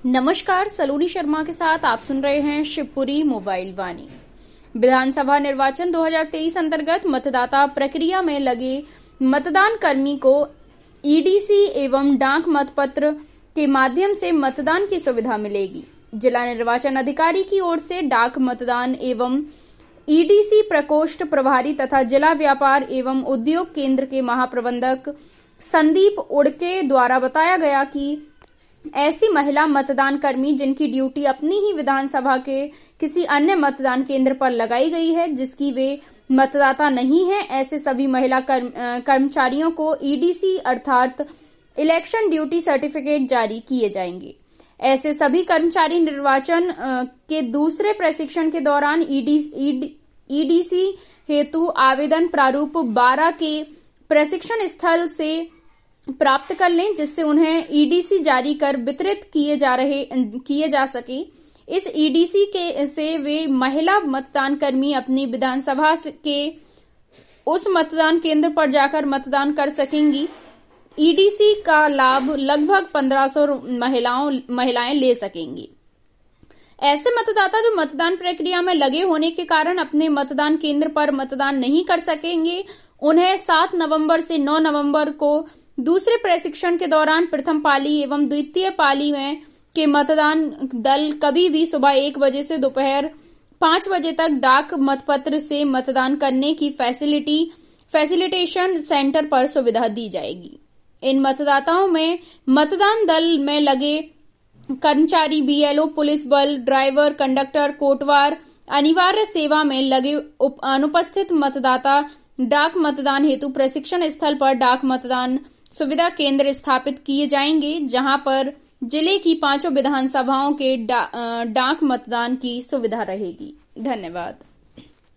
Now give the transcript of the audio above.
नमस्कार, सलोनी शर्मा के साथ आप सुन रहे हैं शिवपुरी मोबाइल वाणी। विधानसभा निर्वाचन 2023 अंतर्गत मतदाता प्रक्रिया में लगे मतदान कर्मी को ईडीसी एवं डाक मतपत्र के माध्यम से मतदान की सुविधा मिलेगी। जिला निर्वाचन अधिकारी की ओर से डाक मतदान एवं ईडीसी प्रकोष्ठ प्रभारी तथा जिला व्यापार एवं उद्योग केंद्र के महाप्रबंधक संदीप उड़के द्वारा बताया गया कि ऐसी महिला मतदान कर्मी जिनकी ड्यूटी अपनी ही विधानसभा के किसी अन्य मतदान केंद्र पर लगाई गई है, जिसकी वे मतदाता नहीं है, ऐसे सभी महिला कर्मचारियों को ईडीसी अर्थात इलेक्शन ड्यूटी सर्टिफिकेट जारी किए जाएंगे। ऐसे सभी कर्मचारी निर्वाचन के दूसरे प्रशिक्षण के दौरान ईडीसी हेतु आवेदन प्रारूप 12 के प्रशिक्षण स्थल से प्राप्त कर लें, जिससे उन्हें ईडीसी जारी कर वितरित किए जा सके। इस ईडीसी से वे महिला मतदान कर्मी अपनी विधानसभा के उस मतदान केंद्र पर जाकर मतदान कर सकेंगी। ईडीसी का लाभ लगभग 1500 महिलाएं ले सकेंगी। ऐसे मतदाता जो मतदान प्रक्रिया में लगे होने के कारण अपने मतदान केंद्र पर मतदान नहीं कर सकेंगे, उन्हें 7 नवंबर से 9 नवंबर को दूसरे प्रशिक्षण के दौरान प्रथम पाली एवं द्वितीय पाली में के मतदान दल कभी भी सुबह 1 बजे से दोपहर 5 बजे तक डाक मतपत्र से मतदान करने की फैसिलिटेशन सेंटर पर सुविधा दी जाएगी। इन मतदाताओं में मतदान दल में लगे कर्मचारी, बीएलओ, पुलिस बल, ड्राइवर, कंडक्टर, कोटवार, अनिवार्य सेवा में लगे अनुपस्थित मतदाता डाक मतदान हेतु प्रशिक्षण स्थल पर डाक मतदान सुविधा केंद्र स्थापित किए जाएंगे, जहां पर जिले की 5 विधानसभाओं के डाक मतदान की सुविधा रहेगी। धन्यवाद।